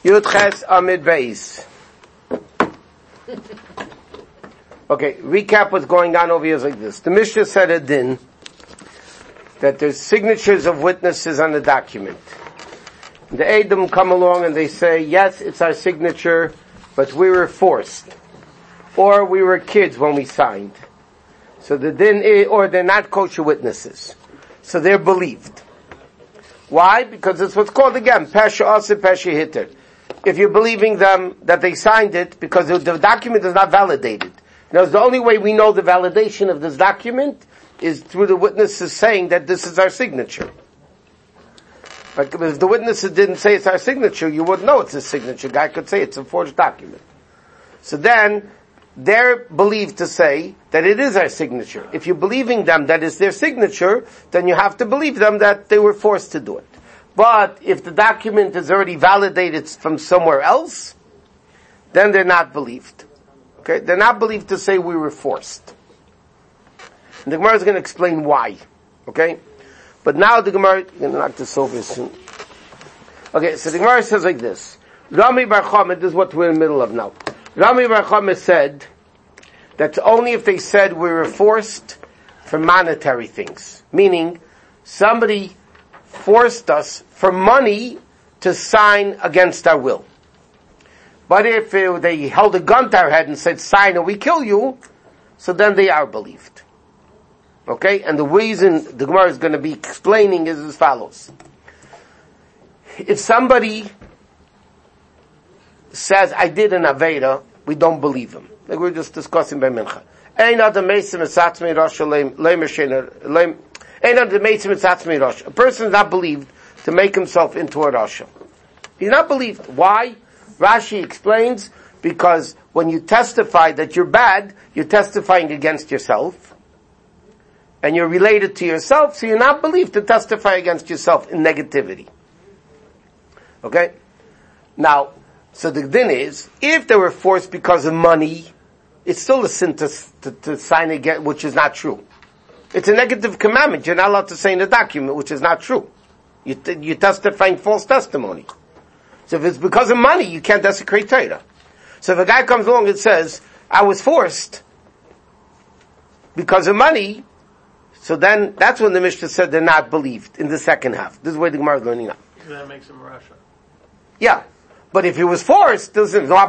Yud Ches Amid Beis. Okay, recap what's going on over here is like this. The Mishnah said a din that there's signatures of witnesses on the document. The Edom come along and they say, yes, it's our signature, but we were forced. Or we were kids when we signed. So the din is, or they're not kosher witnesses. So they're believed. Why? Because it's what's called again, Pesha Asa, Pesha Hitter. If you're believing them that they signed it, because the document is not validated. Now, the only way we know the validation of this document is through the witnesses saying that this is our signature. But if the witnesses didn't say it's our signature, you wouldn't know it's a signature. Guy could say it's a forged document. So then, they're believed to say that it is our signature. If you're believing them that it's their signature, then you have to believe them that they were forced to do it. But if the document is already validated from somewhere else, then they're not believed. Okay? They're not believed to say we were forced. And the Gemara is going to explain why. Okay? But now the Gemara, you're going to knock this over soon. Okay, so the Gemara says like this. Rami Bar Chama, this is what we're in the middle of now. Rami Bar Chama said that only if they said we were forced for monetary things. Meaning, somebody forced us for money to sign against our will. But if they held a gun to our head and said, sign or we kill you, so then they are believed. Okay? And the reason the Gemara is going to be explaining is as follows. If somebody says, I did an Aveda, we don't believe him. Like we were just discussing by Mincha. A person is not believed to make himself into a Rasha. He's not believed. Why? Rashi explains, because when you testify that you're bad, you're testifying against yourself, and you're related to yourself, so you're not believed to testify against yourself in negativity. Okay? Now, so the din is, if they were forced because of money, it's still a sin to sign again, which is not true. It's a negative commandment. You're not allowed to say in the document, which is not true. You're testifying false testimony. So if it's because of money, you can't desecrate Torah. So if a guy comes along and says, I was forced because of money, so then that's when the Mishnah said they're not believed in the second half. This is where the Gemara is learning now. That makes him Russia. Yeah. But if he was forced, there's no